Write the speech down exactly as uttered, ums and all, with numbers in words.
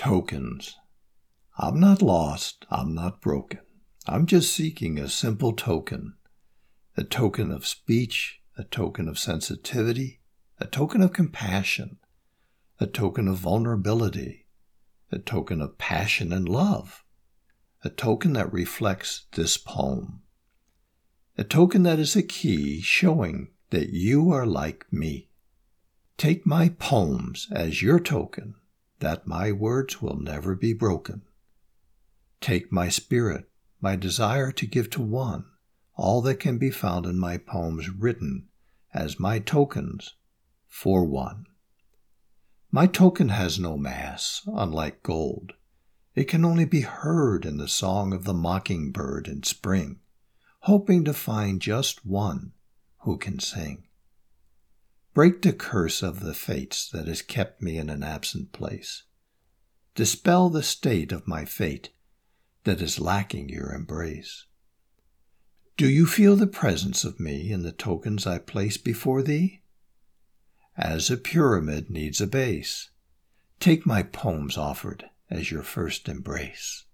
Tokens. I'm not lost, I'm not broken. I'm just seeking a simple token. A token of speech, a token of sensitivity, a token of compassion, a token of vulnerability, a token of passion and love, a token that reflects this poem, a token that is a key showing that you are like me. Take my poems as your token that my words will never be broken. Take my spirit, my desire to give to one all that can be found in my poems written as my tokens for one. My token has no mass, unlike gold. It can only be heard in the song of the mockingbird in spring, hoping to find just one who can sing. Break the curse of the fates that has kept me in an absent place. Dispel the state of my fate that is lacking your embrace. Do you feel the presence of me in the tokens I place before thee? As a pyramid needs a base, take my poems offered as your first embrace.